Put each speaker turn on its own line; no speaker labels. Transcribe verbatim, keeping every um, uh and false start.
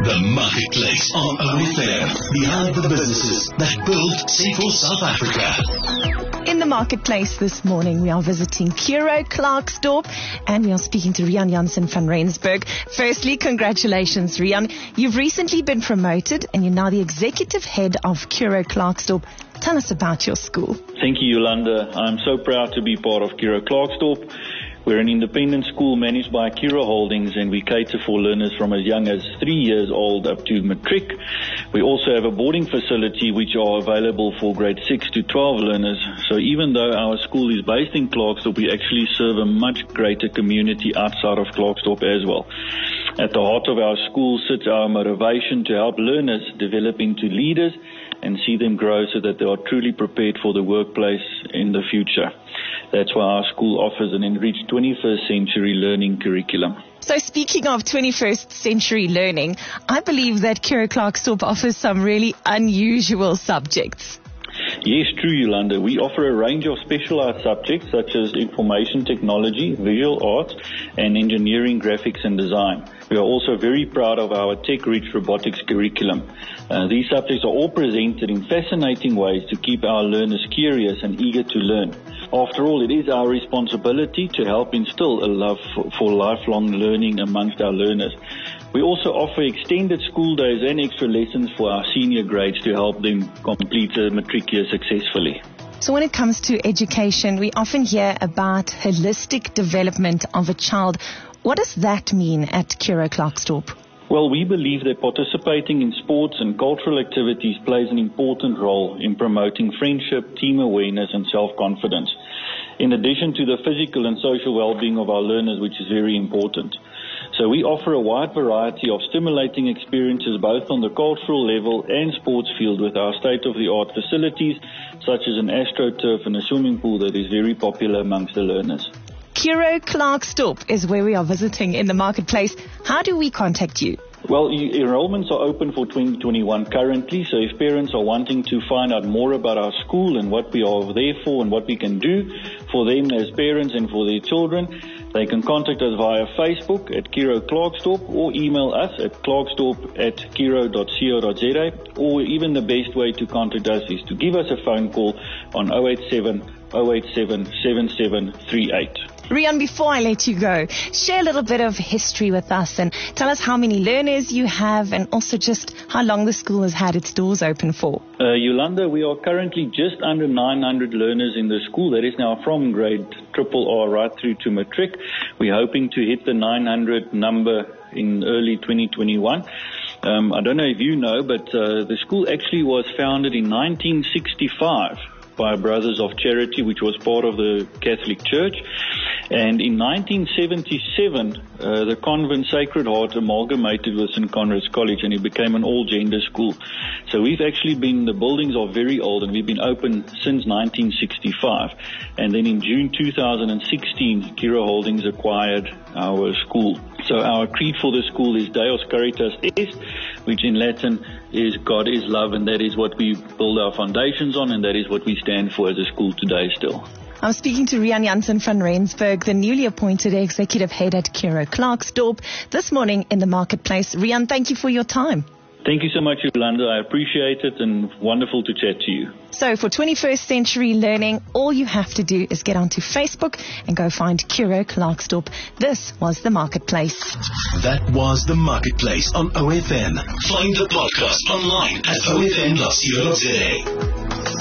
The Marketplace on O F M. Behind the businesses that build safer South Africa.
In the Marketplace this morning, we are visiting Curro Klerksdorp and we are speaking to Rian Jansen van Rensburg. Firstly, congratulations, Rian. You've recently been promoted and you're now the executive head of Curro Klerksdorp. Tell us about your school.
Thank you, Yolanda. I'm so proud to be part of Curro Klerksdorp. We're an independent school managed by Curro Holdings, and we cater for learners from as young as three years old up to matric. We also have a boarding facility which are available for grade six to twelve learners. So even though our school is based in Klerksdorp, we actually serve a much greater community outside of Klerksdorp as well. At the heart of our school sits our motivation to help learners develop into leaders and see them grow so that they are truly prepared for the workplace in the future. That's why our school offers an enriched twenty-first century learning curriculum.
So speaking of twenty-first century learning, I believe that Curro Klerksdorp offers some really unusual subjects.
Yes, true, Yolanda. We offer a range of specialized subjects such as information technology, visual arts, and engineering, graphics, and design. We are also very proud of our tech-rich robotics curriculum. Uh, these subjects are all presented in fascinating ways to keep our learners curious and eager to learn. After all, it is our responsibility to help instill a love for, for lifelong learning amongst our learners. We also offer extended school days and extra lessons for our senior grades to help them complete a matric year successfully.
So when it comes to education, we often hear about holistic development of a child. What does that mean at Curro Klerksdorp?
Well, we believe that participating in sports and cultural activities plays an important role in promoting friendship, team awareness, and self-confidence, in addition to the physical and social well-being of our learners, which is very important. So we offer a wide variety of stimulating experiences both on the cultural level and sports field with our state-of-the-art facilities, such as an AstroTurf and a swimming pool that is very popular amongst the learners.
Curro Klerksdorp is where we are visiting in the Marketplace. How do we contact you?
Well, enrollments are open for twenty twenty-one currently, so if parents are wanting to find out more about our school and what we are there for and what we can do for them as parents and for their children, they can contact us via Facebook at Curro Klerksdorp or email us at klerksdorp at curro dot co dot za, or even the best way to contact us is to give us a phone call on zero eight seven, zero eight seven, seven seven three eight.
Rian, before I let you go, share a little bit of history with us and tell us how many learners you have and also just how long the school has had its doors open for.
Uh, Yolanda, we are currently just under nine hundred learners in the school. That is now from grade triple R right through to matric. We're hoping to hit the nine hundred number in early twenty twenty-one. Um, I don't know if you know, but uh, the school actually was founded in nineteen sixty-five by Brothers of Charity, which was part of the Catholic Church. And in nineteen seventy-seven, uh, the convent Sacred Heart amalgamated with Saint Conrad's College and it became an all-gender school. So we've actually been, the buildings are very old and we've been open since nineteen sixty-five. And then in June two thousand sixteen, Curro Holdings acquired our school. So our creed for the school is Deus Caritas Est, which in Latin is God is love, and that is what we build our foundations on, and that is what we stand for as a school today still.
I'm speaking to Rian Jansen van Rensburg, the newly appointed executive head at Curro Klerksdorp, this morning in the Marketplace. Rian, thank you for your time.
Thank you so much, Yolanda. I appreciate it and wonderful to chat to you.
So for twenty-first century learning, all you have to do is get onto Facebook and go find Curro Klerksdorp. This was the Marketplace.
That was the Marketplace on O F M. Find the podcast online at o f m dot co dot za.